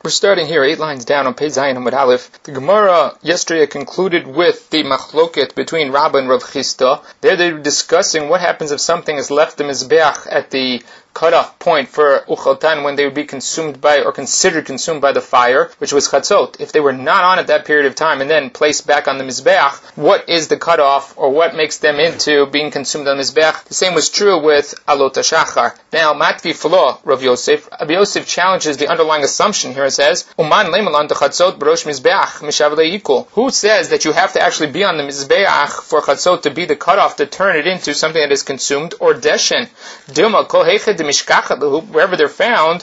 We're starting here 8 lines down on Pei Zayin Amud Aleph. The Gemara yesterday concluded with the machloket between Rabba and Rav Chisda. There they were discussing what happens if something is left the mizbeach at the cutoff point for uchaltan when they would be consumed by or considered consumed by the fire, which was chatzot. If they were not on at that period of time and then placed back on the mizbeach, what is the cutoff or what makes them into being consumed on the mizbeach? The same was true with alot hashachar. Now, matvi flo Rav Yosef. Rav Yosef challenges the underlying assumption here. It says, "Uman leimalan chatzot b'rosh mizbeach mishav leikul." Who says that you have to actually be on the mizbeach for chatzot to be the cutoff to turn it into something that is consumed or deshen? Dilma kol heched wherever they're found,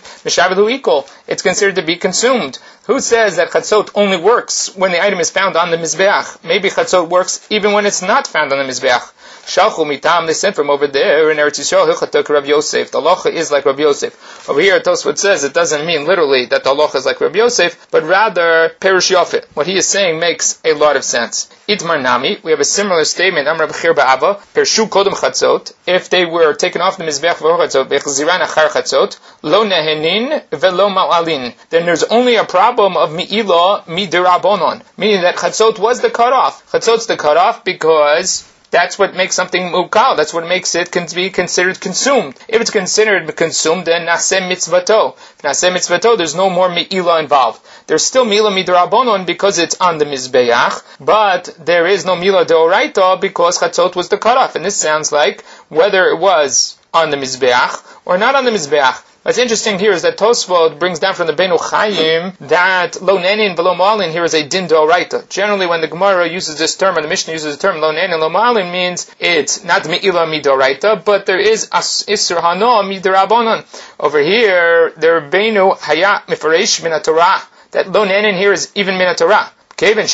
it's considered to be consumed. Who says that chatzot only works when the item is found on the mizbeach? Maybe chatzot works even when it's not found on the mizbeach. Shalchu mitam, they sent from over there in Eretz Yisrael, hilchatok Rav Yosef. The halacha is like Rav Yosef. Over here, Tosfot says it doesn't mean literally that the halacha is like Rav Yosef, but rather perush yofet. What he is saying makes a lot of sense. Itmar nami, we have a similar statement. Amar b'chir ba'ava, pershu kodem chatzot. If they were taken off the mizbeach for chatzot, v'chziran achar chatzot, lo nehenin velo mal'alin. Then there's only a problem of mi'ila midirabonon, meaning that chatzot was the cutoff. Chatzot's the cutoff because that's what makes something mukal. That's what makes it be considered consumed. If it's considered consumed, then naseh mitzvato. If naseh mitzvato, there's no more mi'ila involved. There's still mi'ila midrabanon because it's on the mizbeach, but there is no mi'ila deoraita because chatzot was the cutoff. And this sounds like whether it was on the mizbeach or not on the mizbeach. What's interesting here is that Tosfot brings down from the Beinu Chaim that lo nenin v'lo ma'alin here is a din d'oraita. Generally, when the Gemara uses this term, or the Mishnah uses the term lo nenin lo ma'alin, means it's not mi'ila midoraita, but there is isur hano midirabonon. Over here, the Beinu haya mifaresh min haTorah. That lo nenin here is even min haTorah. Because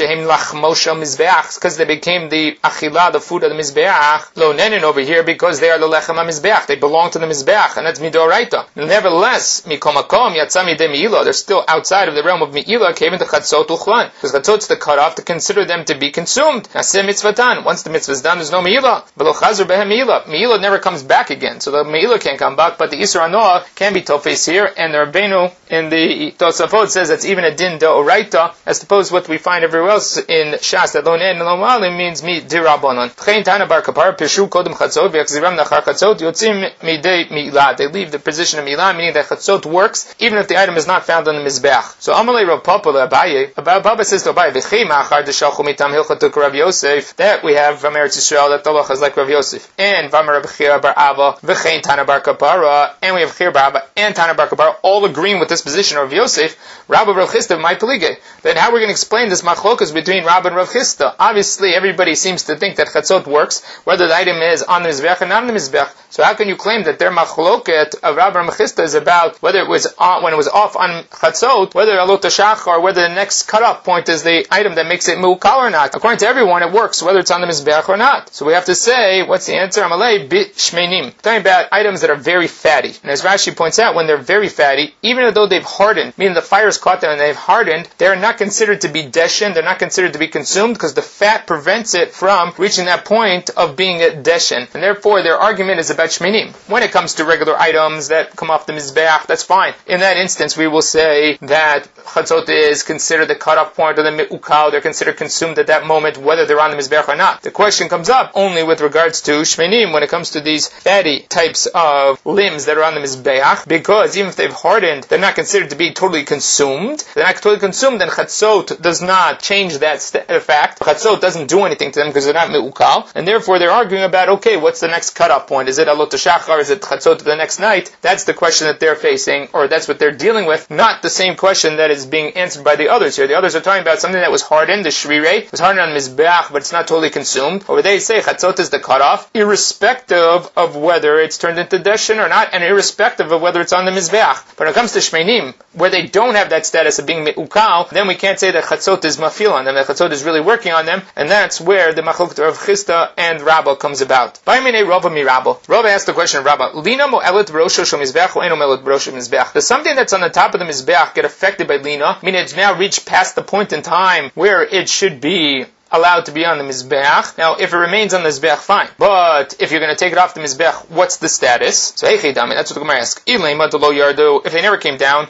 they became the achila, the food of the mizbeach. Lo nenin over here because they are the lechem mizbeach. They belong to the mizbeach, and that's midoraita. Nevertheless, mikomakom yatzami de mi'ila. They're still outside of the realm of mi'ila. Came into chatzot uchlan because chatzot's the cutoff to consider them to be consumed. Naseh mitzvatan. Once the mitzvah is done, there's no mi'ila. V'lo chazur behem mi'ila. Mi'ila never comes back again, so the mi'ila can't come back. But the isur hanoah can be tofes here, and the Rabbeinu in the Tosafot says that's even a din d'oraita, as opposed to what we find everywhere else in Shas that lo nenin lo ma'alin means mi dirabanan. Tchein tana bar kapar pishu kodem chatzot v'yachziram nachar chatzot yotzim midei mi'ila. They leave the position of mi'ila, meaning that chatzot works even if the item is not found on the mizbeach. So Amalei Rav Papa le'Abaye, Papa says to Abaye v'chei ma'achar deshalchu mitam hilchatuk Rav Yosef. That we have from Eretz Yisrael that the halacha is like Rav Yosef, and V'amar Rav Chira bar Ava v'chein tana bar kapara, and we have Chira bar Ava and Tana bar kapara all agreeing with this position of Rav Yosef. Rabba Rav Chisda my pelige. Then how are we going to explain this machlokas between Rabba and Rav Chisda? Obviously, everybody seems to think that chatzot works, whether the item is on the mizbeach or not on the mizbeach. So how can you claim that their machloket of Rabba and Rav Chisda is about whether it was on, when it was off on chatzot, whether alot hashachar, or whether the next cutoff point is the item that makes it mu'kal or not? According to everyone, it works, whether it's on the mizbeach or not. So we have to say, what's the answer? Amalei bit shmeinim. Talking about items that are very fatty. And as Rashi points out, when they're very fatty, even though they've hardened, meaning the fire's caught them and they've hardened, they're not considered to be deshen, they're not considered to be consumed because the fat prevents it from reaching that point of being a deshen. And therefore their argument is about shmenim. When it comes to regular items that come off the mizbeach, that's fine. In that instance we will say that chatzot is considered the cutoff point of the me'ukal, they're considered consumed at that moment whether they're on the mizbeach or not. The question comes up only with regards to shmenim when it comes to these fatty types of limbs that are on the mizbeach, because even if they've hardened, they're not considered to be totally consumed. They're not totally consumed, then chatzot does not change that fact. Chatzot doesn't do anything to them because they're not me'ukal, and therefore they're arguing about, okay, what's the next cutoff point? Is it alot hashachar? Is it chatzot the next night? That's the question that they're facing, or that's what they're dealing with, not the same question that is being answered by the others here. The others are talking about something that was hardened, the shrirei, was hardened on mizbeach, but it's not totally consumed. Over they say chatzot is the cutoff, irrespective of whether it's turned into deshen or not, and irrespective of whether it's on the mizbeach. But when it comes to shmeinim, where they don't have that status of being me'ukal, then we can't say that chatzot is mafil on them, that chatzot is really working on them, and that's where the machlokes of Chisda and Rabba comes about. Rabba asked the question of Rabba, Lina mo'elet b'rosho shel mizbeach or eno mo'elet b'rosho mizbeach? Does something that's on the top of the mizbeach get affected by lina, meaning it's now reached past the point in time where it should be allowed to be on the Mizbeach. Now, if it remains on the Mizbeach, fine. But if you're going to take it off the Mizbeach, what's the status? So, that's what the Gemara asks. If they never came down,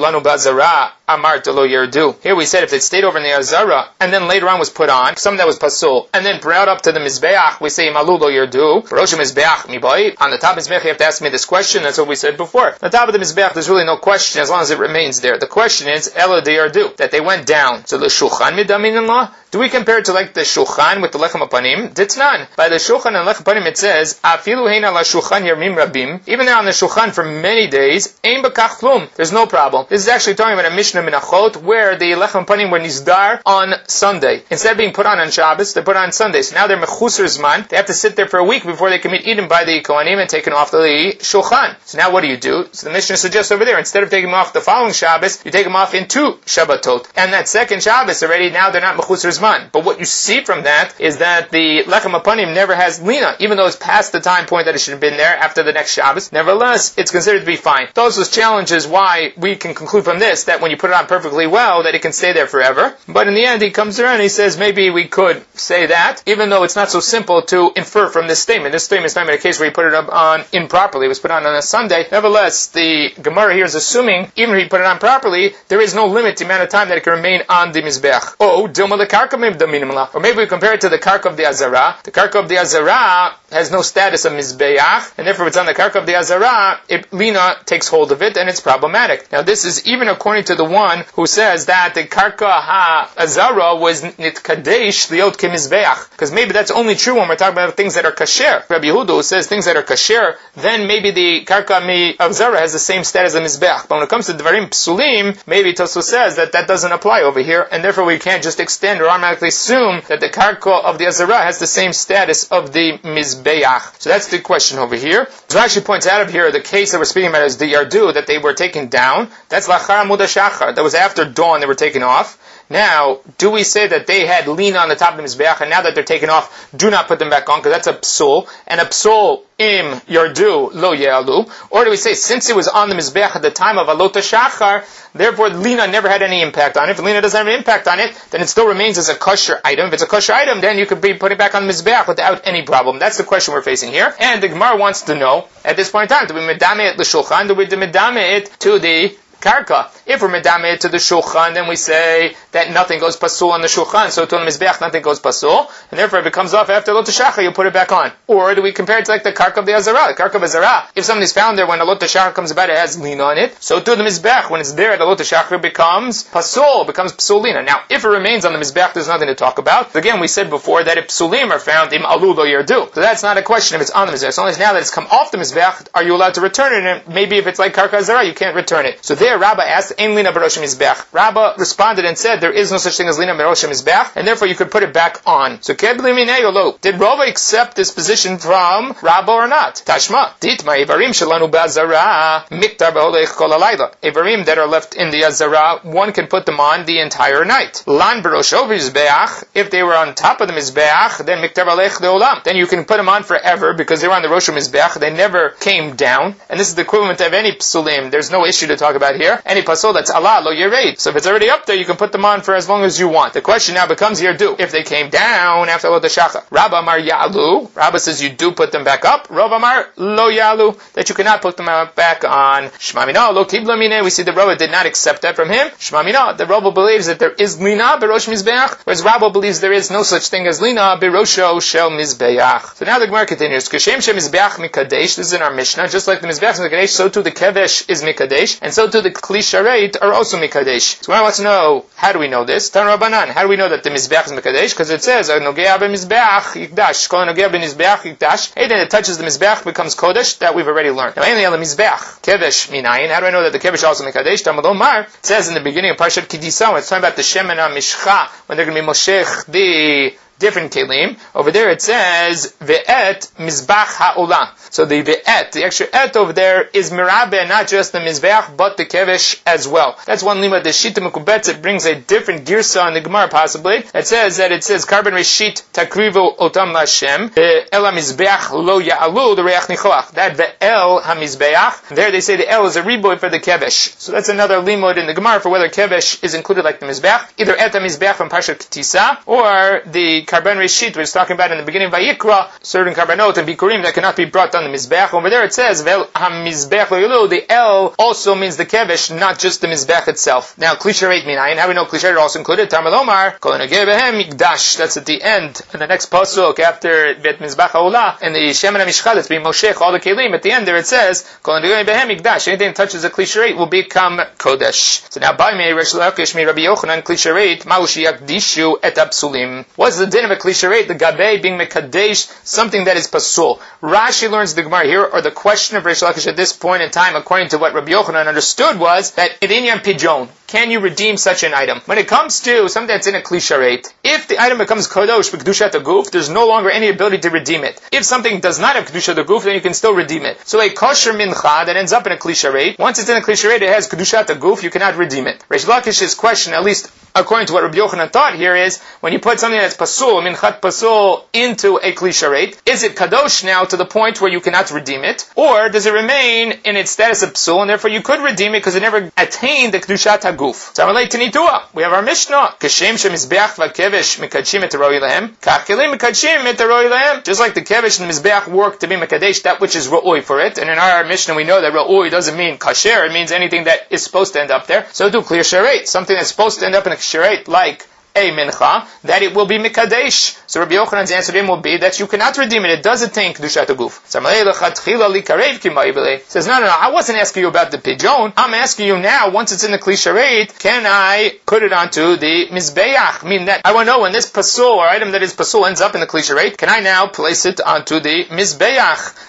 here we said if it stayed over in the Azara, and then later on was put on, something that was pasul, and then brought up to the Mizbeach, we say Malu lo Yardu. On the top of the Mizbeach, you have to ask me this question. That's what we said before. On the top of the Mizbeach, there's really no question as long as it remains there. The question is, Ela de Yardu, that they went down. So the Shulchan midamin in law? Do we compare it to like the Shulchan with the Lechem Apanim? Ditnan. By the Shulchan and Lechem Apanim it says, Afilu heina la Shulchan yarmim rabim. Even there on the Shulchan for many days, ein bakach klum. There's no problem. This is actually talking about a Mishnah Menachot where the Lechem Apanim were nizdar on Sunday. Instead of being put on Shabbos, they're put on Sunday. So now they're mechusar zman. They have to sit there for a week before they can be eaten by the Kohanim and taken off the Shulchan. So now what do? So the Mishnah suggests over there, instead of taking them off the following Shabbos, you take them off in 2 Shabbatot. And that second Shabbos already, now they're not mechusar zman. But what you see from that is that the Lechem Apanim never has lina, even though it's past the time point that it should have been there after the next Shabbos. Nevertheless, it's considered to be fine. Those challenges why we can conclude from this that when you put it on perfectly well, that it can stay there forever. But in the end, he comes around and he says maybe we could say that, even though it's not so simple to infer from this statement. This statement is not in a case where he put it on improperly. It was put on a Sunday. Nevertheless, the Gemara here is assuming, even if he put it on properly, there is no limit to the amount of time that it can remain on the Mizbeach. Or maybe we compare it to the Karka of the Azara. The Karka of the Azara has no status of Mizbeach, and therefore if it's on the Karka of the Azara, Lina takes hold of it, and it's problematic. Now this is even according to the one who says that the Karka ha-Azara was nitkadesh liot ke-Mizbeach, because maybe that's only true when we're talking about things that are kasher. Rabbi Yehuda who says things that are kasher, then maybe the Karka of Azara has the same status as Mizbeach. But when it comes to Dvarim Psulim, maybe Tosfos says that doesn't apply over here, and therefore we can't just extend or automatically assume that the Karka of the Azara has the same status of the Mizbeach. So that's the question over here. So actually points out of here, the case that we're speaking about is the Yardu, that they were taken down. That's Lachar Amud HaShachar. That was after dawn they were taken off. Now, do we say that they had lina on the top of the Mizbeach, and now that they're taken off, do not put them back on, because that's a psul, and a psul im yardu lo ye'alu? Or do we say, since it was on the Mizbeach at the time of Alot HaShachar, therefore lina never had any impact on it? If lina doesn't have an impact on it, then it still remains as a kosher item. If it's a kosher item, then you could be putting it back on the Mizbeach without any problem. That's the question we're facing here. And the Gemara wants to know, at this point in time, do we medame it l'shulchan, do we medame it to the Karka? If we're medame to the Shulchan, then we say that nothing goes pasul on the Shulchan, so to the Mizbeach nothing goes pasul, and therefore if it comes off after Lot HaShachar, you put it back on. Or do we compare it to like the Karka of the Azara? The Karka of Azara, if something's found there when a Lot HaShachar comes about, it has lina on it, so to the Mizbeach, when it's there at the Lot HaShachar, it becomes pasul, becomes psulina. Now, if it remains on the Mizbeach, there's nothing to talk about. Again, we said before that if psulim are found, im alu lo yardu. So that's not a question if it's on the Mizbeach. So only now that it's come off the Mizbeach, are you allowed to return it? And maybe if it's like Karka Azara, you can't return it. So there, Rabbah asked, Lina Barosh Mizbeach. Rabbah responded and said there is no such thing as Lina Barosh Mizbeach, and therefore you could put it back on. So did Rabbah accept this position from Rabbah or not? Tashma. Ditma Ivarim Shalanu Bazara Miktar Beholech Kol Alayla. Ivarim that are left in the Azara, one can put them on the entire night. Lan Barosh Mizbeach. If they were on top of the Mizbeach, then Miktar Beholech Leolam. Then you can put them on forever because they were on the Rosh Mizbeach. They never came down, and this is the equivalent of any psulim. There's no issue to talk about here. Any pasul that's Allah lo yereid. So if it's already up there, you can put them on for as long as you want. The question now becomes yardu. If they came down after Lot HaShachar, Rabbah Amar Ya'alu. Rabbah says you do put them back up. Rav Amar lo Ya'alu, that you cannot put them back on. Shema Mina lo kibla mineh. We see the Rabbah did not accept that from him. Shema Mina, the Rabbah believes that there is lina berosh mizbeach, whereas Rabbah believes there is no such thing as lina berosho shel mizbeach. So now the Gemara continues. Kashem she mizbeach mikadesh. This is in our Mishnah. Just like the mizbeach is mikadesh, so too the kevesh is mikadesh, and so too the kli sharet are also mikadesh. So I want to know, how do we know this? Tan Rabbanan, how do we know that the mizbeach is mikadesh? Because it says nogea b'mizbeach yikdash. Kol nogea b'mizbeach yikdash. Anything that touches the mizbeach becomes kodesh. That we've already learned. Now, only on the mizbeach kevesh minayin. How do I know that the kevesh also mikadesh? Talmud Omar, it says in the beginning of Parshat Kidisa, when it's talking about the Shemana Mishcha, when they're going to be moshech the different kelim. Over there it says ve'et mizbach ha'olah. So the ve'et, the extra et over there is mirabe, not just the mizbeach, but the kevesh as well. That's one lima. The shita mekubetz, it brings a different girsa in the Gemara possibly. It says carbon reshit takrivu otam lashem el hamizbeach lo ya'alu the reach nichoach. That ve'el hamizbeach, there they say the el is a reboy for the kevesh. So that's another limud in the Gemara for whether kevesh is included like the mizbeach, either et hamizbeach from Parshat Ketisa, or the carbon reshit we're talking about in the beginning of Vayikra, certain carbonot and bikurim that cannot be brought on the mizbeach. Over there it says ve'el hamizbeach lo ya'alu, the el also means the kevesh, not just the mizbeach itself. Now klishareit minayin, how we know klishareit also included? Tamar lomar kol negei behem mikdash. That's at the end in the next pasuk after bet mizbach haolah and the shemen hamishchad. It's being moshech all the kelim. At the end there it says kol negei behem mikdash. Anything that touches a klishareit will become kodesh. So now by me Reish Lakish mi Rabbi Yochanan klishareit ma'ushi yakdishu et apsulim. What's the din of a klishareit? The gabe being mekadesh, something that is pasul. Rashi learns the Gemara here, or the question of Reish Lakish at this point in time, according to what Rabbi Yochanan understood, was that in inyan pijon, can you redeem such an item? When it comes to something that's in a klishareit, if the item becomes kodosh b'kedushat haguf, there's no longer any ability to redeem it. If something does not have kedushat haguf, then you can still redeem it. So a kosher mincha that ends up in a klishareit, once it's in a klishareit, it has kedushat haguf, you cannot redeem it. Reish Lakish's question, at least according to what Rabbi Yochanan thought here, is when you put something that's pasul, minchat pasul, into a klishareit, is it kadosh now to the point where you cannot redeem it, or does it remain in its status of pasul, and therefore you could redeem it because it never attained the kedushat haguf? So relate to nitua. We have our Mishnah. Kashem shemizbeach v'kevesh mikadshim et roi lehem, kach kelim mikadshim et roi lehem. Just like the kevesh and the mizbeach work to be mekadesh that which is roi for it, and in our Mishnah we know that roi doesn't mean kasher; it means anything that is supposed to end up there. So do clear shareit, something that's supposed to end up in a shareit, like a mincha, that it will be mikadesh. So Rabbi Yochanan's answer to him will be that you cannot redeem it. It does attain kedushat haguf. Says, no, I wasn't asking you about the pigeon. I'm asking you now, once it's in the klishareit, can I put it onto the mizbeach? Mean that I want to know when this pasul, or item that is pasul, ends up in the klishareit, can I now place it onto the mizbeach?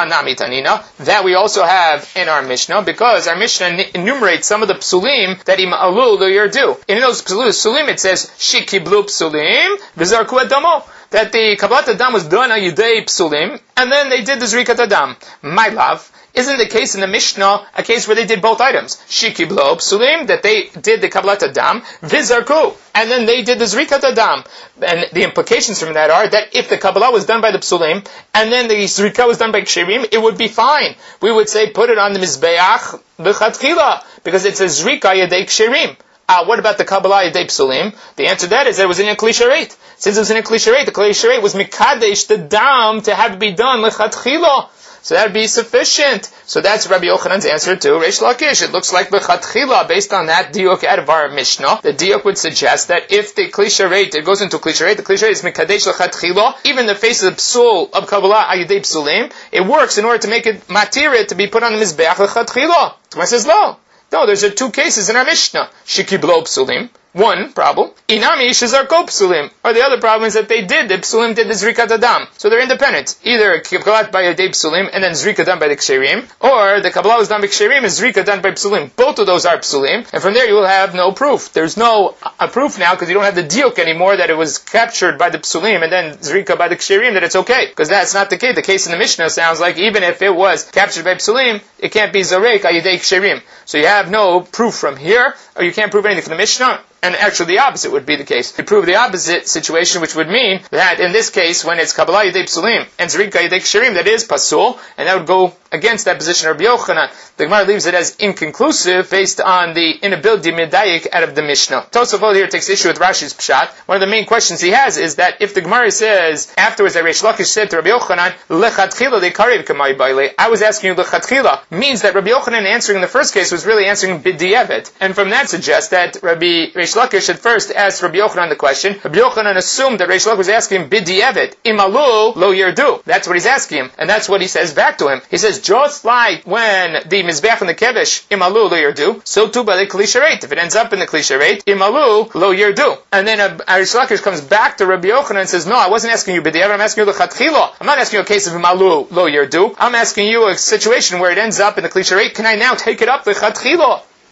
That we also have in our Mishnah, because our Mishnah enumerates some of the psulim that im alul lo yerdu. In those psulim it says shikiblu psulim v'zarku adamo, that the kabbalat adam was done on yudei psulim, and then they did the zrikat adam. My love, isn't the case in the Mishnah a case where they did both items? Shikiblo psulim, that they did the kabbalat adam, v'zarku, and then they did the zrikat adam. And the implications from that are that if the kabbalah was done by the psulim, and then the zrika was done by ksherim, it would be fine. We would say put it on the mizbeach b'chatchila, because it's a zrika yedei ksherim. What about the kabbalah yedei psulim? The answer to that is that it was in a klishareit. Since it was in a klishareit, the klishareit was mikadesh the dam to have it be done lechatchila. So that would be sufficient. So that's Rabbi Yochanan's answer to Reish Lakish. It looks like b'chatchila, based on that diuk out of our Mishnah, the diuk would suggest that if the klishareit, it goes into klishareit, the klishareit is mikadesh lechatchila, even the face of the psul of kabbalah ayidei psulim, it works in order to make it matirit to be put on the mizbeach lechatchila. So I says no. No, there's two cases in our Mishnah. Shikiblo psulim. One problem. Inami shezarko psulim. Or the other problem is that the psulim did the zrikat adam. So they're independent. Either kabbalah by yedei psulim and then zrikat done by the ksherim, or the kabbalah was done by ksherim and zrikat done by psulim. Both of those are psulim, and from there you will have no proof. There's no proof now because you don't have the diuk anymore that it was captured by the psulim and then zrika by the ksherim, that it's okay. Because that's not the case. The case in the Mishnah sounds like even if it was captured by psulim, it can't be zarek ayedei ksherim. So you have no proof from here, or you can't prove anything from the Mishnah. And actually the opposite would be the case. You prove the opposite situation, which would mean that in this case, when it's kabbalah yedei psulim and zrika yedei ksherim, that is pasul, and that would go against that position of Rabbi Yochanan. The Gemara leaves it as inconclusive based on the inability medayik out of the Mishnah. Tosafot here takes issue with Rashi's pshat. One of the main questions he has is that if the Gemara says afterwards that Reish Lakish said to Rabbi Yochanan, lechatchila dekariv kamay baile, I was asking you lechatchila, means that Rabbi Yochanan answering in the first case was really answering b'di'evet, and from that suggests that Reish Lakish at first asked Rabbi Yochanan the question. Rabbi Yochanan assumed that Reish Lakish was asking b'di'evet, imalu lo yerdu. That's what he's asking him, and that's what he says back to him. He says, just like when the mizbeach and the kevesh imalu lo yerdu, so too by the klishareit. If it ends up in the klishareit, imalu lo yerdu. And then Reish Lakish comes back to Rabbi Yochanan and says, no, I wasn't asking you b'di'evet, I'm asking you lechatchila. I'm not asking you a case of imalu lo yerdu. I'm asking you a situation where it ends up in the klishareit. Can I now take it up lechatchila?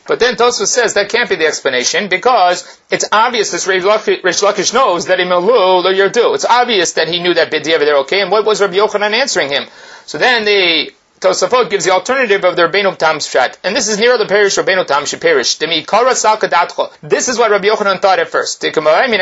But then Tosfos says that can't be the explanation because it's obvious this Reish Lakish knows that Imalu lo Yerdu. It's obvious that he knew that B'diavad they're okay, and what was Rabbi Yochanan answering him? So then the Tosafot gives the alternative of the Rabbeinu Tam's shot. And this is near the parish Rabbeinu Tam she perished. This is what Rabbi Yochanan thought at first. The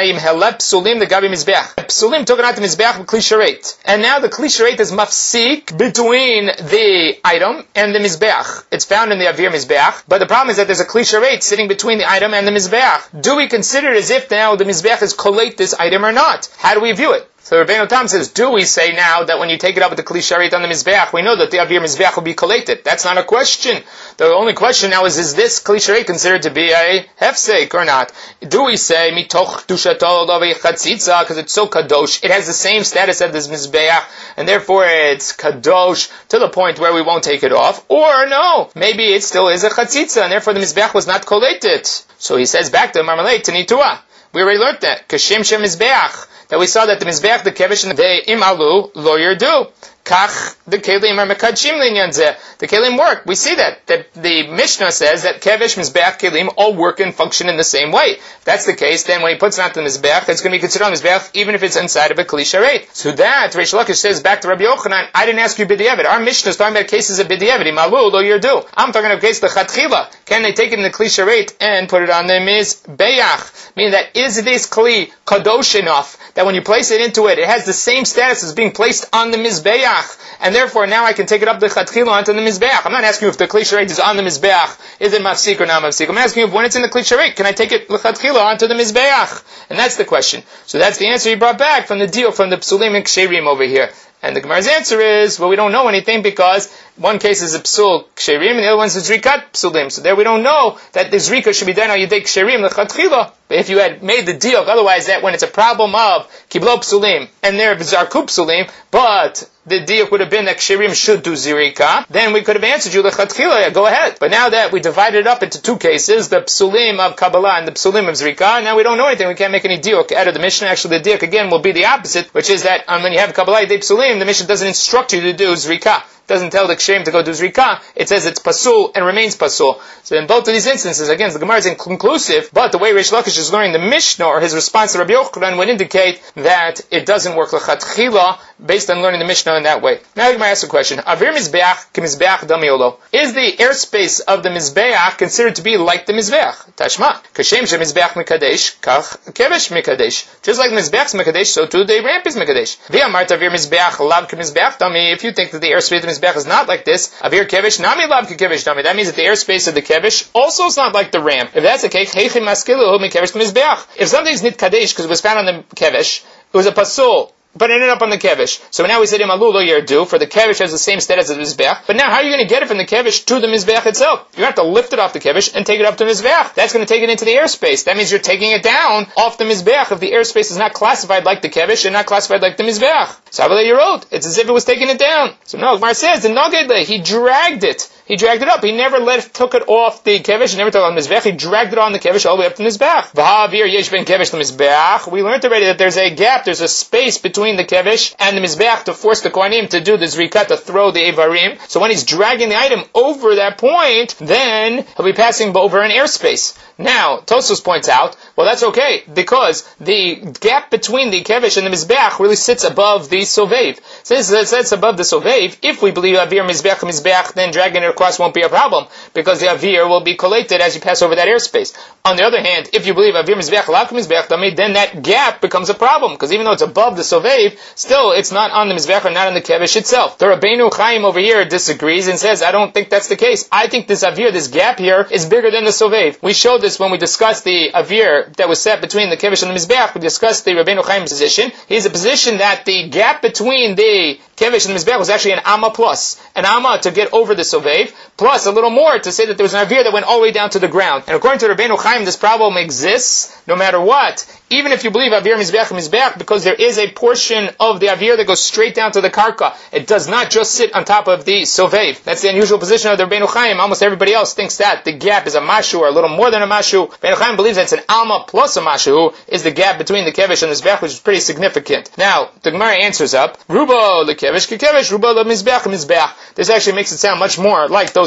Psulim took it out the Mizbeach with Kli Sharet. And now the Kli Sharet is mafsik between the item and the Mizbeach. It's found in the Avir Mizbeach, but the problem is that there's a Kli Sharet sitting between the item and the Mizbeach. Do we consider it as if now the Mizbeach is collate this item or not? How do we view it? So Rabbeinu Tam says, do we say now that when you take it up with the Kli Sharet on the Mizbeach, we know that the Avir Mizbeach will be collated? That's not a question. The only question now is this Kli Sharet considered to be a hefsek or not? Do we say, mitoch dushato lovei chatzitza, because it's so kadosh, it has the same status as this Mizbeach, and therefore it's kadosh to the point where we won't take it off? Or no, maybe it still is a chatzitza, and therefore the Mizbeach was not collated. So he says back to Marmalei, Tanitua. We already learned that. Kashem Shem Mizbeach. That we saw that the Mizbeach, the Kevish, and the Imalu, lo Yerdu. Kach, the Kelim are Mekadshim Linyan Zeh. The Kelim work. We see that the Mishnah says that Kevish, Mizbeach, Kelim all work and function in the same way. If that's the case, then when he puts it on the Mizbeach, it's going to be considered on Mizbeach even if it's inside of a Kli Sharet. So that, Reish Lakish says back to Rabbi Yochanan, I didn't ask you B'diavad. Our Mishnah is talking about cases of B'diavad. Imalu, lo Yerdu. I'm talking about case of Chatchila. Can they take it in the Kli Sharet and put it on the Mizbeach? Meaning that is this Kli kadosh enough that when you place it into it, it has the same status as being placed on the Mizbeach. And therefore, now I can take it up the Chatchila onto the Mizbeach. I'm not asking you if the Kli Sharet is on the Mizbeach, is it mafsik or not mafsik. I'm asking you if when it's in the Kli Sharet, can I take it Chatchila onto the Mizbeach? And that's the question. So that's the answer he brought back from the deal from the Psulim and Ksherim over here. And the Gemara's answer is, well, we don't know anything because one case is a Psul Ksherim and the other one is a Zrikat Psulim. So there we don't know that the Zrika should be done on Yedei Ksherim L'Chatchila. But if you had made the deal, otherwise that when it's a problem of Kiblo Psulim and there Zarku Psulim, but the deal would have been that Ksherim should do Zrika, then we could have answered you L'Chatchila, go ahead. But now that we divided it up into two cases, the Psulim of Kabbalah and the Psulim of Zrika, now we don't know anything, we can't make any deal out of the Mishnah. Actually the deal again will be the opposite, which is that when you have Kabbalah Yedei Psulim, the Mishnah doesn't instruct you to do Zrika. Doesn't tell the Ksherim to go do Zrika. It says it's Pasul and remains Pasul. So in both of these instances, again, the Gemara is inconclusive, but the way Reish Lakish is learning the Mishnah, or his response to Rabbi Yochanan, would indicate that it doesn't work L'Chatchila based on learning the Mishnah in that way. Now the Gemara asks a question. Avir Mizbeach K'Mizbeach Damiolo. Is the airspace of the Mizbeach considered to be like the Mizbeach? Tashma. Kashem Shem Mizbeach Mikadesh, Kach Kevesh Mikadesh. Just like the Mizbeach's Mikadesh, so too the ramp is Mikadesh. V'amart Avir Mizbeach Lav K'Mizbeach Dami. If you think that the airspace of the Mizbeach is not like this, Avir Kevesh Nami Lav K'Kevesh Dami. That means that the airspace of the Kevesh also is not like the ramp. If that's the case, Heichim Maskilu Mikevesh Mizbeach. If something's Nit Kadesh because it was found on the Kevesh, it was a Pasul, but it ended up on the Kevish. So now we said Imalu lo Yerdu, for the Kevish has the same status as the Mizbeach. But now how are you going to get it from the Kevish to the Mizbeach itself? You're going to have to lift it off the Kevish and take it up to the Mizbeach. That's going to take it into the airspace. That means you're taking it down off the Mizbeach if the airspace is not classified like the Kevish and not classified like the Mizbeach. So it's as if it was taking it down. So no, Gemara says, the Nogedle, he dragged it. He dragged it up. He never took it off the Kevish. He never took it on the Mizbeach. He dragged it on the Kevish all the way up to the Mizbeach. V'ha'avir yesh ben Kevish to Mizbeach. We learned already that there's a gap, there's a space between the Kevish and the Mizbeach to force the Kohanim to do the Zrika, to throw the Evarim. So when he's dragging the item over that point, then he'll be passing over an airspace. Now, Tosfos points out, well, that's okay, because the gap between the Kevish and the Mizbeach really sits above the Sovev. Since it sits above the Sovev, if we believe Avir Mizbeach, then dragging it across won't be a problem, because the Avir will be collated as you pass over that airspace. On the other hand, if you believe Avir Mizbeach, Lav Mizbeach, then that gap becomes a problem, because even though it's above the Sovev, still it's not on the Mizbeach or not on the Kevish itself. The Rabbeinu Chaim over here disagrees and says, I don't think that's the case. I think this Avir, this gap here, is bigger than the Sovev. We showed this when we discussed the Avir that was set between the Kevish and the Mizbeach. We discussed the Rabbeinu Chaim's position. He's a position that the gap between the Kevish and the Mizbeach was actually an Amma plus. An Amma to get over the Sovev, plus a little more to say that there was an Avir that went all the way down to the ground. And according to Rabbeinu Chaim, this problem exists no matter what. Even if you believe Avir Mizbeach, because there is a portion of the Avir that goes straight down to the Karka. It does not just sit on top of the Sovev. That's the unusual position of the Rabbeinu Chaim. Almost everybody else thinks that the gap is a Mashu, or a little more than a Mashu. Rabbeinu Chaim believes that it's an Alma plus a Mashu, is the gap between the Kevish and the Mizbeach, which is pretty significant. Now, the Gemara answers up, Rubo le Kevish ke Kevish, Rubo le Mizbeach Mizbeach. This actually makes it sound much more like those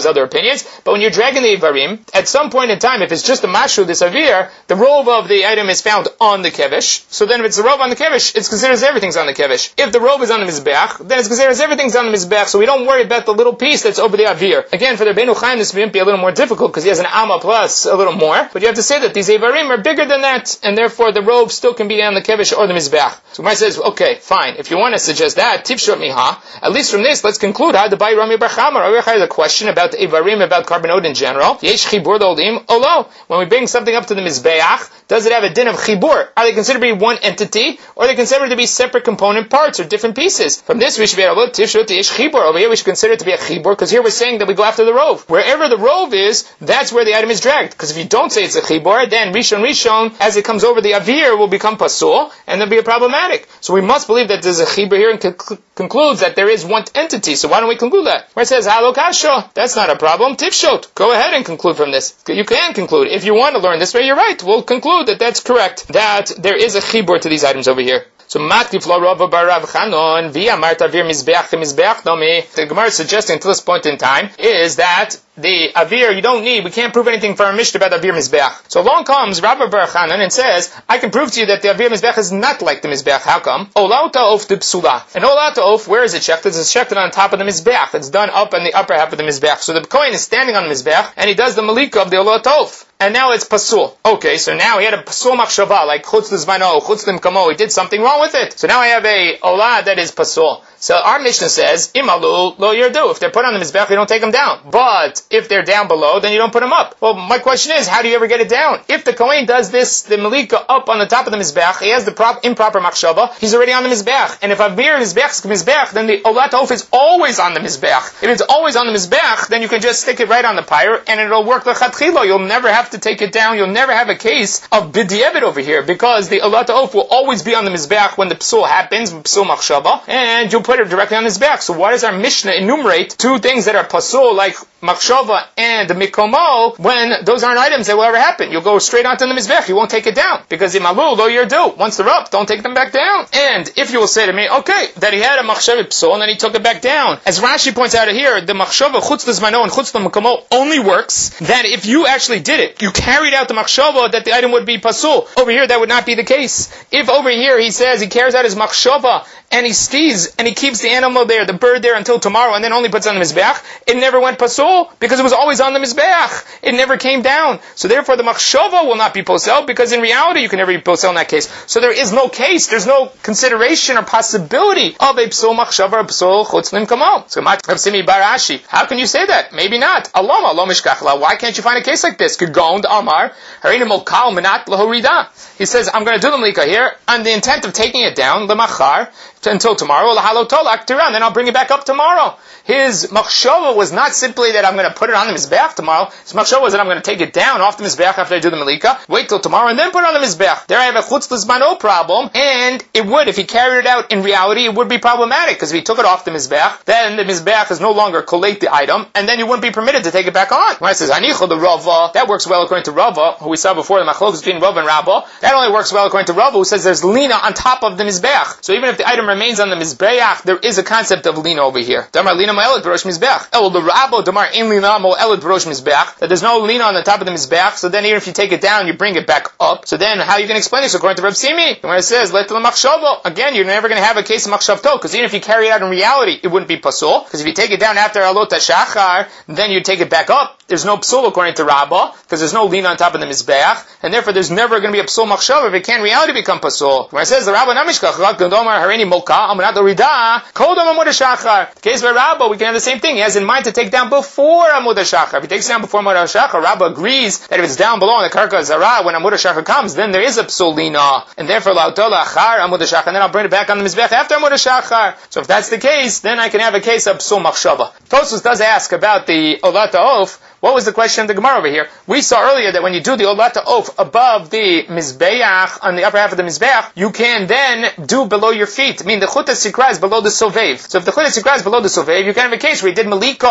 those other opinions. But when you're dragging the Ivarim, at some point in time, if it's just a Mashu, this Avir, the rove of the item is found on the Kevish. So then if it's the rove on the Kevish, it's considered as everything's on the Kevish. If the rove is on the Mizbeach, then it's considered as everything's on the Mizbeach, so we don't worry about the little piece that's over the Avir. Again, for the Rabbeinu Chaim, this may be a little more difficult because he has an Amma plus a little more, but you have to say that these Ivarim are bigger than that, and therefore the rove still can be on the Kevish or the Mizbeach. So Gemara says, okay, fine. If you want to suggest that, Tifshot Miha, at least from this, let's conclude how the Bai Rami Bar Chama. Rami Bar Chama has a question about the Ivarim, about carbonode in general. Yesh Chibur L'Olim Olo. When we bring something up to the Mizbeach, does it have a din of Chibur? Are they considered to be one entity, or are they considered to be separate component parts or different pieces? From this, we should be able to Tifshot Yesh Chibur. Over here, we should consider it to be a Chibur, because here we're saying that we go after the rove. Wherever the rove is, that's where the item is dragged. Because if you don't say it's a Chibur, then Rishon, as it comes over the Avir, will become Pasul, and there'll be a problematic. So we must believe that there's a Chibur here and concludes that there is one entity. So why don't we conclude that? Where it says, Halokasho, that's not a problem. Tifshot, go ahead and conclude from this. You can conclude. If you want to learn this way, you're right. We'll conclude that that's correct, that there is a Chibur to these items over here. So Matkif lo Rava bar Rav Chanon via Marta vir Mizbeach nomi. The Gemara is suggesting to this point in time is that the Avir, you don't need, we can't prove anything for our Mishnah about Avir Mizbeach. So along comes Rabbi Bar Chanan and says, I can prove to you that the Avir Mizbeach is not like the Mizbeach. How come? Ola ta'of de psula. And Ola ta'of, where is it checked? It's checked on top of the Mizbeach. It's done up on the upper half of the Mizbeach. So the Kohen is standing on the Mizbeach, and he does the Malika of the Ola ta'of. And now it's pasul. Okay, so now he had a pasul machshava, like chutz l'zmano, chutz l'mkamo, he did something wrong with it. So now I have a olah that is pasul. So our Mishnah says, imalu lo yerdu. If they're put on the mizbech, you don't take them down. But if they're down below, then you don't put them up. Well, my question is, how do you ever get it down? If the Kohen does this, the malika up on the top of the mizbech, he has the improper machshava, he's already on the mizbech. And if Avir mizbech, then the olat of is always on the mizbech. If it's always on the mizbech, then you can just stick it right on the pyre, and it'll work l'chatchilo. You'll never have to take it down. You'll never have a case of b'di'evet over here, because the olat of will always be on the mizbech when the psul happens, psul machshava, and you'll put it directly on his back. So why does our Mishnah enumerate two things that are pasul, like machshava and mikomo, when those aren't items that will ever happen? You'll go straight onto the mizbech. You won't take it down, because imalu lo yerdu. Once they're up, don't take them back down. And if you will say to me, okay, that he had a machshava psul and then he took it back down, as Rashi points out here, the machshava chutz l'zmano and chutz l'mikomo only works that if you actually did it, you carried out the machshava, that the item would be pasul. Over here, that would not be the case. If over here he says he carries out his machshava and he skis and he keeps the animal there, the bird there until tomorrow, and then only puts on the mizbeach, it never went pasul, because it was always on the mizbeach. It never came down. So therefore the machshava will not be posel, because in reality you can never be posel in that case. So there is no case, there's no consideration or possibility of a psul machshava or psul chutz l'mkamo. So Rav Simi bar Ashi, how can you say that? Maybe not. Aloma lo mishkachla. Why can't you find a case like this? Kegond Amar harina mokal menat lahorida. He says, I'm going to do the malika here on the intent of taking it down lemachar until tomorrow, and then I'll bring it back up tomorrow. His machshava was not simply that I'm going to put it on the mizbeach tomorrow. His machshava was that I'm going to take it down off the mizbeach after I do the malika, wait till tomorrow, and then put it on the mizbeach. There I have a chutz l'zmano problem, and it would, if he carried it out in reality, it would be problematic, because if he took it off the mizbeach, then the mizbeach is no longer collate the item, and then you wouldn't be permitted to take it back on. When it says, Anichol the Rava, that works well according to Rava, who we saw before, the machlokes between Rava and Rabba. That only works well according to Rava, who says there's lina on top of the mizbeach. So even if the item remains on the mizbeach, there is a concept of lina over here. Damar lina ma'eled b'rosh mizbeach. El the Rabba damar in lina ma'eled b'rosh mizbeach. That there's no lina on the top of the mizbeach. So then even if you take it down, you bring it back up. So then how are you going to explain this according to Rav Simi? When it says let the machshava, again you're never going to have a case of machshavto, because even if you carry it out in reality, it wouldn't be pasul. Because if you take it down after alot shachar, then you take it back up. There's no psul according to Rabba, because there's no lina on top of the mizbeach, and therefore there's never going to be a psul machshava if it can in reality become pasul. When it says the Rabba namishkach g'domar harini moka amanat l'rida kodam amud hashachar. The case by Rabba, we can have the same thing. He has in mind to take down before amud hashachar. If he takes it down before amud hashachar, Rabba agrees that if it's down below in the karka zara when amud hashachar comes, then there is a psul lina, and therefore la'otola achar amud hashachar, and then I'll bring it back on the mizbech after amud hashachar. So if that's the case, then I can have a case of psul machshava. Tosfos does ask about the olat ha'of. What was the question of the Gemara over here? We saw earlier that when you do the olat ha'of above the mizbeach, on the upper half of the mizbeach, you can then do below your feet. I mean, the chut sikra is below the sovev. So if the chut sikra is below the sovev, you can have a case where you did malika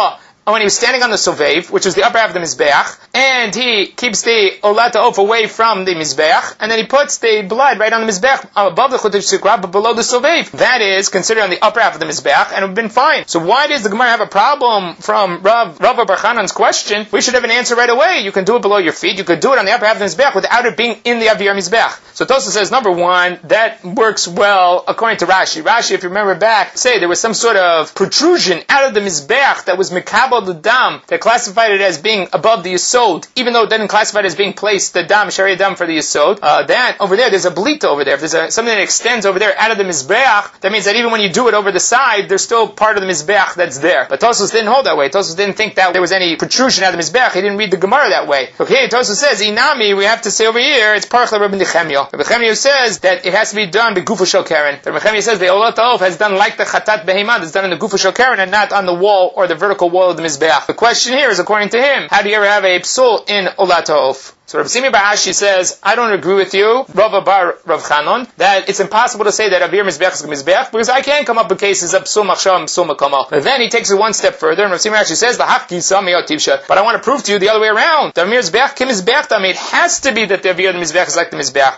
when he was standing on the Sovev, which is the upper half of the Mizbeach, and he keeps the Olat Ha'of away from the Mizbeach, and then he puts the blood right on the Mizbeach, above the Chutev Sikra, but below the Sovev. That is considered on the upper half of the Mizbeach, and it would have been fine. So why does the Gemara have a problem from Rav Bar Chanan's question? We should have an answer right away. You can do it below your feet, you could do it on the upper half of the Mizbeach without it being in the Avir Mizbeach. So Tosfos says, number one, that works well according to Rashi. Rashi, if you remember back, say there was some sort of protrusion out of the Mizbeach that was Mekabel the Dam, that classified it as being above the Yesod, even though it didn't classify it as being placed, the Dam, Shari Dam for the Yesod. That, over there, there's a Blita over there. If there's something that extends over there out of the Mizbeach, that means that even when you do it over the side, there's still part of the Mizbeach that's there. But Tosfos didn't hold that way. Tosfos didn't think that there was any protrusion out of the Mizbeach. He didn't read the Gemara that way. Okay, Tosfos says, Inami, we have to say over here, it's Parach Rabbi Nechemia. Rabbi Nechemia says that it has to be done by Gufa Shel Keren. Rabbi Nechemia says the Olat Ha'of has done like the Chatat Behemah, it's done in the Gufa Shel Keren and not on the wall or the vertical wall of the Mizbeach. The question here is, according to him, how do you ever have a psul in Olat Ha'of? So Rav Simi Bar Ashi says, I don't agree with you, Rav Bar Rav Chanon, that it's impossible to say that Avir Mizbeach is Mizbeach, because I can't come up with cases of psul machshava and psul makama. But then he takes it one step further, and Rav Simi Bar Ashi says, but I want to prove to you the other way around. The Avir Mizbeach kim Mizbeach dami. It has to be that the Avir Mizbeach is like the Mizbeach.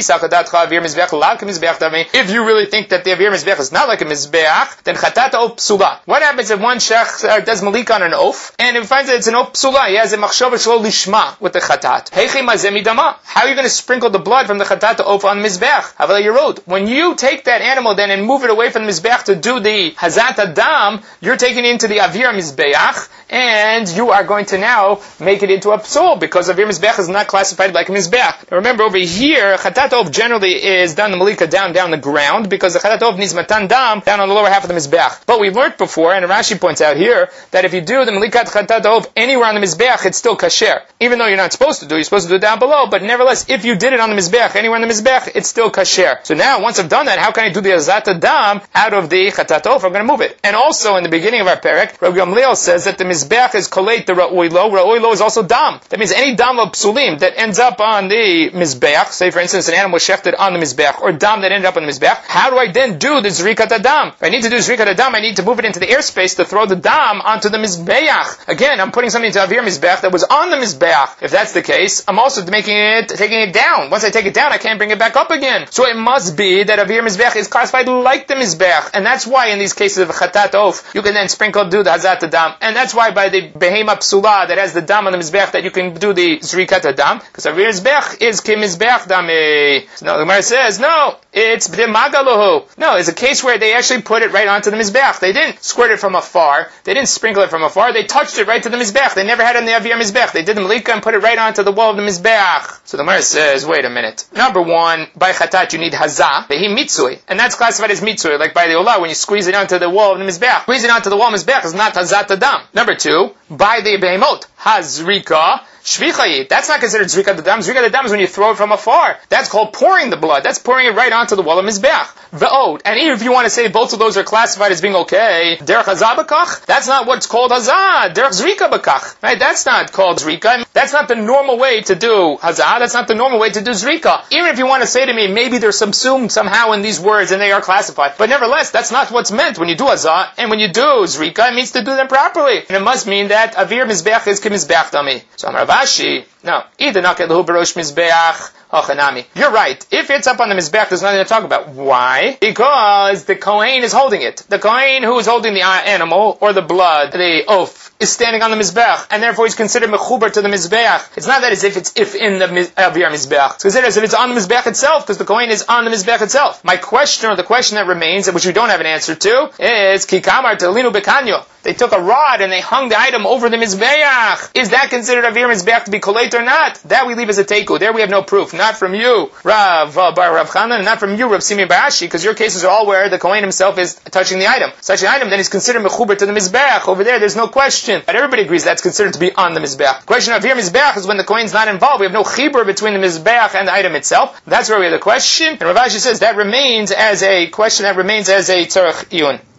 If you really think that the Avir Mizbeach is not like a Mizbeach, then Chatat Ha'of psula. What happens if one shech does malik on an oaf, and he finds that it's an oaf psula? He has a machshava shlo lishma with the Chatat. How are you going to sprinkle the blood from the Chatat Ha'of on the Mizbeach? When you take that animal then and move it away from the Mizbeach to do the Hazat Adam, you're taking it into the Avir Mizbeach, and you are going to now make it into a psul, because Avir Mizbeach is not classified like a Mizbeach. Now remember, over here, Chatat Ha'of generally is done the Malika down the ground, because the Chatat Ha'of needs Matan Dam down on the lower half of the Mizbeach. But we've learned before, and Rashi points out here, that if you do the Malikat Chatat Ha'of anywhere on the Mizbeach, it's still kasher. Even though you're not supposed to do, you're supposed to do it down below, but nevertheless, if you did it on the Mizbeach, anywhere on the Mizbeach, it's still kasher. So now, once I've done that, how can I do the Hazat Adam out of the Chatat Ha'of? I'm going to move it. And also, in the beginning of our perek, Rabbi Gamliel says that the Mizbeach is koleit the Ra'oilo. Ra'oilo is also dam. That means any dam of psulim that ends up on the Mizbeach, say for instance an animal was shechted on the Mizbeach, or dam that ended up on the Mizbeach, how do I then do the Zrikat Adam? If I need to do Zrikat Adam, I need to move it into the airspace to throw the dam onto the Mizbeach. Again, I'm putting something into Avir Mizbeach that was on the Mizbeach. If that's the case, I'm also taking it down. Once I take it down, I can't bring it back up again. So it must be that Avir Mizbeach is classified like the Mizbeach. And that's why in these cases of Chatat Ha'of, you can then sprinkle, do the Hazat Adam. And that's why by the Behema Psula that has the Dam on the Mizbeach that you can do the Zrikat Adam. Because Avir Mizbeach is Ki Mizbeach Dami. So no, the Gemara says, no, it's B'demagaluhu. No, it's a case where they actually put it right onto the Mizbeach. They didn't squirt it from afar. They didn't sprinkle it from afar. They touched it right to the Mizbeach. They never had it in the Avir Mizbeach. They did the Malika and put it right onto the wall of the Mizbeach. So the Gemara says, wait a minute. Number one, by Chatat you need Hazah, Behi Mitzui. And that's classified as Mitzui, like by the Olah, when you squeeze it onto the wall of the Mizbeach. Squeeze it onto the wall of the Mizbeach is not Hazat Adam. Number two, by the Behemot, Hazrika, Shvichayit. That's not considered Zrikat Adam. Zrikat Adam is when you throw it from afar. That's called pouring the blood. That's pouring it right onto the wall of Mizbeach. Ve'od. And even if you want to say both of those are classified as being okay, Derech Hazah B'kach, that's not what's called Hazah. Derech Zrika B'kach. Right? That's not called Zrika. That's not the normal way to do Hazah. That's not the normal way to do Zrika. Even if you want to say to me, maybe there's some sum somehow in these words and they are classified. But nevertheless, that's not what's meant when you do Hazah. And when you do Zrika, it means to do them properly. And it must mean that Avir Mizbeach is Ki Mizbeach Dami. So Amar Rashi, no. Either Naket Lahu Barosh Mizbeach, Ochanami. You're right. If it's up on the Mizbeach, there's nothing to talk about. Why? Because the Kohen is holding it. The Kohen who is holding the animal, or the blood, the oaf, is standing on the Mizbeach, and therefore he's considered mechuber to the Mizbeach. It's not that as if it's in the Avir Mizbeach. It's considered as if it's on the Mizbeach itself, because the Kohen is on the Mizbeach itself. My question, or the question that remains, which we don't have an answer to, is Kikamar Telinu Bekanyo. They took a rod and they hung the item over the Mizbeach. Is that considered Avir Mizbeach to be koleit or not? That we leave as a teiku. There we have no proof. Not from you, Rav Bar Rav Chanan, and not from you, Rav Simi Bar Ashi, because your cases are all where the Kohen himself is touching the item. Such an item then is considered mechuber to the Mizbeach. Over there's no question. But everybody agrees that's considered to be on the Mizbeach. The question of Avir Mizbeach is when the Kohen's not involved. We have no chibur between the Mizbeach and the item itself. That's where we have the question. And Rav Ashi says that remains as a question, that remains as a tzarech iyun.